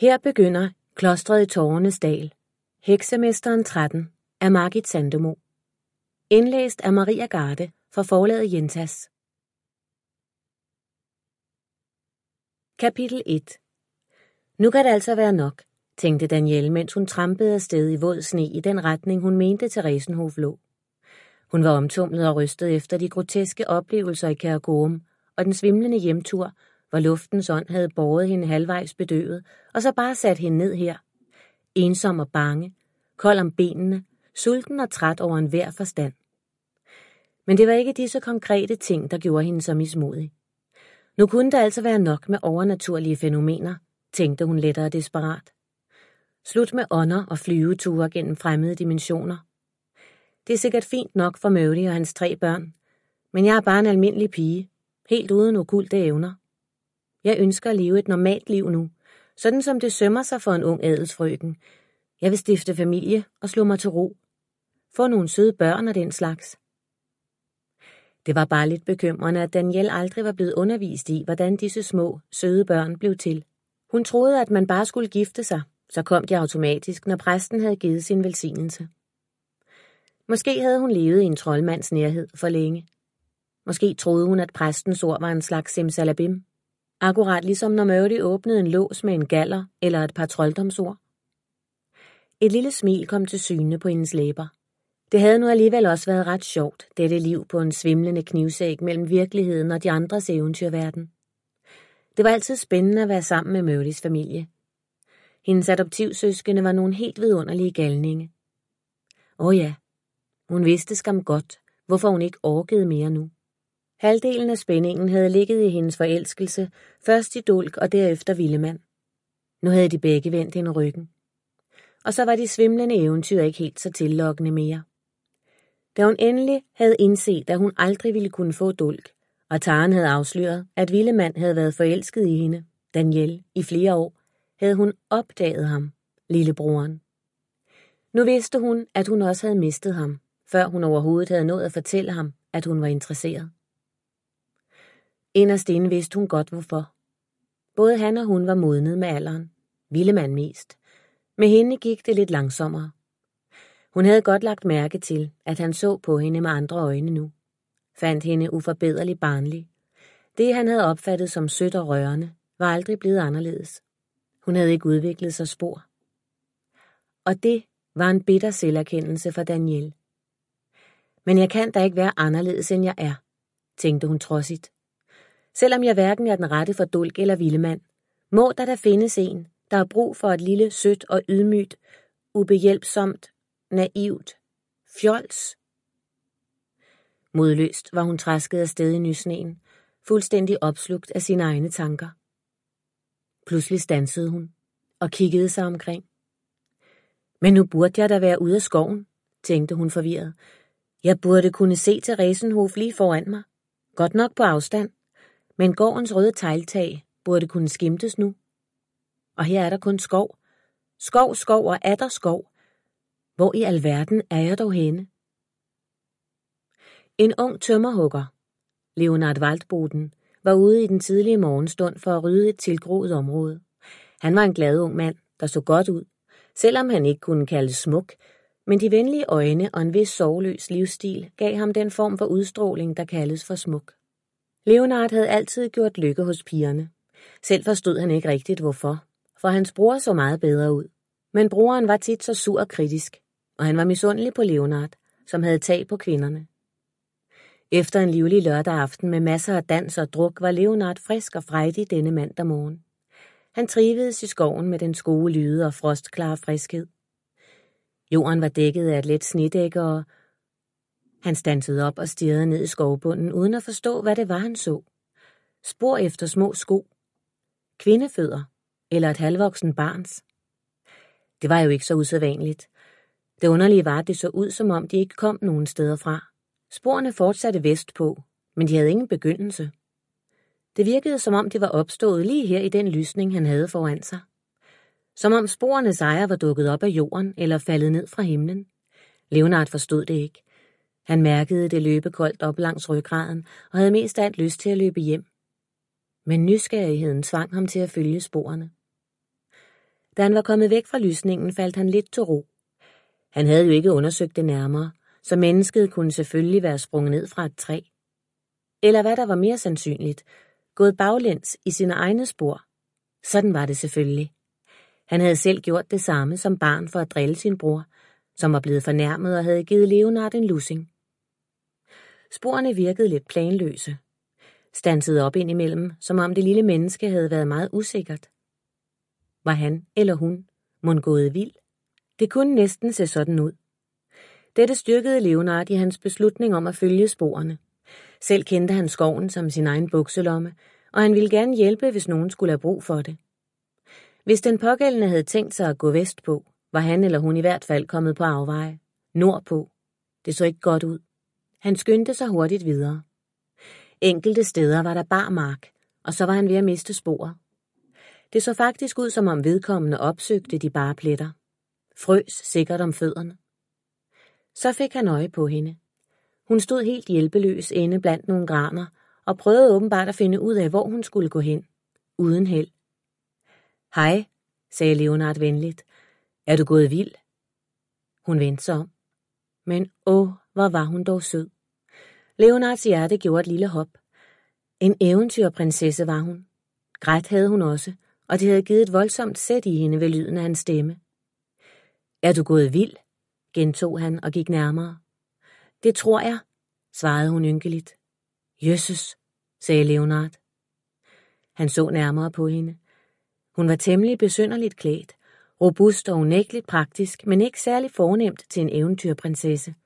Her begynder Klostret i Tårernes Dal. Heksemesteren 13 af Margit Sandemo. Indlæst af Maria Garde fra forlaget Jentas. Kapitel 1. Nu kan det altså være nok, tænkte Danielle, mens hun trampede afsted i våd sne i den retning, hun mente Theresienhof lå. Hun var omtumlet og rystet efter de groteske oplevelser i Kærshovedgård og den svimlende hjemtur, hvor luftens ånd havde båret hende halvvejs bedøvet, og så bare sat hende ned her. Ensom og bange, kold om benene, sulten og træt over enhver forstand. Men det var ikke disse konkrete ting, der gjorde hende så mismodig. Nu kunne der altså være nok med overnaturlige fænomener, tænkte hun lettere desperat. Slut med ånder og flyveture gennem fremmede dimensioner. Det er sikkert fint nok for Mødi og hans 3 børn, men jeg er bare en almindelig pige, helt uden okkulte evner. Jeg ønsker at leve et normalt liv nu, sådan som det sømmer sig for en ung adelsfrøken. Jeg vil stifte familie og slå mig til ro. Få nogle søde børn og den slags. Det var bare lidt bekymrende, at Danielle aldrig var blevet undervist i, hvordan disse små, søde børn blev til. Hun troede, at man bare skulle gifte sig, så kom de automatisk, når præsten havde givet sin velsignelse. Måske havde hun levet i en troldmands nærhed for længe. Måske troede hun, at præstens ord var en slags simsalabim. Akkurat ligesom når Mødi åbnede en lås med en galler eller et par trolddomsord. Et lille smil kom til syne på hendes læber. Det havde nu alligevel også været ret sjovt, dette liv på en svimlende knivsæg mellem virkeligheden og de andres eventyrverden. Det var altid spændende at være sammen med Mødis familie. Hendes adoptivsøskende var nogle helt vidunderlige galninge. Ja, hun vidste skam godt, hvorfor hun ikke orkede mere nu. Halvdelen af spændingen havde ligget i hendes forelskelse, først i Dulk og derefter Villemand. Nu havde de begge vendt hende ryggen. Og så var de svimlende eventyr ikke helt så tillokkende mere. Da hun endelig havde indset, at hun aldrig ville kunne få Dulk, og Taren havde afsløret, at Villemand havde været forelsket i hende, Danielle, i flere år, havde hun opdaget ham, lillebroren. Nu vidste hun, at hun også havde mistet ham, før hun overhovedet havde nået at fortælle ham, at hun var interesseret. Inderst inde vidste hun godt hvorfor. Både han og hun var modnet med alderen, Villemand mest. Med hende gik det lidt langsommere. Hun havde godt lagt mærke til, at han så på hende med andre øjne nu. Fandt hende uforbederlig barnlig. Det, han havde opfattet som sødt og rørende, var aldrig blevet anderledes. Hun havde ikke udviklet sig spor. Og det var en bitter selverkendelse for Danielle. Men jeg kan da ikke være anderledes, end jeg er, tænkte hun trodsigt. Selvom jeg hverken er den rette for Dulk eller Villemand, må der findes en, der har brug for et lille, sødt og ydmygt, ubehjælpsomt, naivt fjols. Modløst var hun trasket afsted i nysneen, fuldstændig opslugt af sine egne tanker. Pludselig standsede hun og kiggede sig omkring. Men nu burde jeg da være ude af skoven, tænkte hun forvirret. Jeg burde kunne se Theresienhof lige foran mig. Godt nok på afstand, men gårdens røde tegltag burde kunne skimtes nu. Og her er der kun skov. Skov, skov og atter skov. Hvor i alverden er jeg dog henne? En ung tømmerhugger, Leonard Waldboden, var ude i den tidlige morgenstund for at rydde et tilgroet område. Han var en glad ung mand, der så godt ud, selvom han ikke kunne kaldes smuk, men de venlige øjne og en vis sorgløs livsstil gav ham den form for udstråling, der kaldes for smuk. Leonard havde altid gjort lykke hos pigerne. Selv forstod han ikke rigtigt hvorfor, for hans bror så meget bedre ud. Men broren var tit så sur og kritisk, og han var misundelig på Leonard, som havde tag på kvinderne. Efter en livlig lørdag aften med masser af dans og druk, var Leonard frisk og frejdig denne mandag morgen. Han trivedes i skoven med den gode lyde og frostklare friskhed. Jorden var dækket af et let snedække, og han standsede op og stirrede ned i skovbunden, uden at forstå, hvad det var, han så. Spor efter små sko. Kvindefødder eller et halvvoksen barns. Det var jo ikke så usædvanligt. Det underlige var, at det så ud, som om de ikke kom nogen steder fra. Sporene fortsatte vestpå, men de havde ingen begyndelse. Det virkede, som om de var opstået lige her i den lysning, han havde foran sig. Som om sporenes ejer var dukket op af jorden eller faldet ned fra himlen. Leonard forstod det ikke. Han mærkede det løbe koldt op langs ryggraden og havde mest af alt lyst til at løbe hjem. Men nysgerrigheden tvang ham til at følge sporene. Da han var kommet væk fra lysningen, faldt han lidt til ro. Han havde jo ikke undersøgt det nærmere, så mennesket kunne selvfølgelig være sprunget ned fra et træ. Eller hvad der var mere sandsynligt, gået baglæns i sine egne spor. Sådan var det selvfølgelig. Han havde selv gjort det samme som barn for at drille sin bror, som var blevet fornærmet og havde givet Leonard en lussing. Sporene virkede lidt planløse. Stansede op indimellem, som om det lille menneske havde været meget usikkert. Var han eller hun mon gået vild? Det kunne næsten se sådan ud. Dette styrkede Leonard i hans beslutning om at følge sporene. Selv kendte han skoven som sin egen bukselomme, og han ville gerne hjælpe, hvis nogen skulle have brug for det. Hvis den pågældende havde tænkt sig at gå vestpå, var han eller hun i hvert fald kommet på afveje. Nordpå. Det så ikke godt ud. Han skyndte sig hurtigt videre. Enkelte steder var der bar mark, og så var han ved at miste sporet. Det så faktisk ud, som om vedkommende opsøgte de bare pletter. Frøs sikkert om fødderne. Så fik han øje på hende. Hun stod helt hjælpeløs inde blandt nogle graner, og prøvede åbenbart at finde ud af, hvor hun skulle gå hen. Uden held. Hej, sagde Leonard venligt. Er du gået vild? Hun vendte sig om. Men hvor var hun dog sød. Leonards hjerte gjorde et lille hop. En eventyrprinsesse var hun. Grædt havde hun også, og det havde givet et voldsomt sæt i hende ved lyden af hans stemme. Er du gået vild? Gentog han og gik nærmere. Det tror jeg, svarede hun ynkeligt. Jøsses, sagde Leonard. Han så nærmere på hende. Hun var temmelig besynderligt klædt, robust og unægteligt praktisk, men ikke særlig fornemt til en eventyrprinsesse.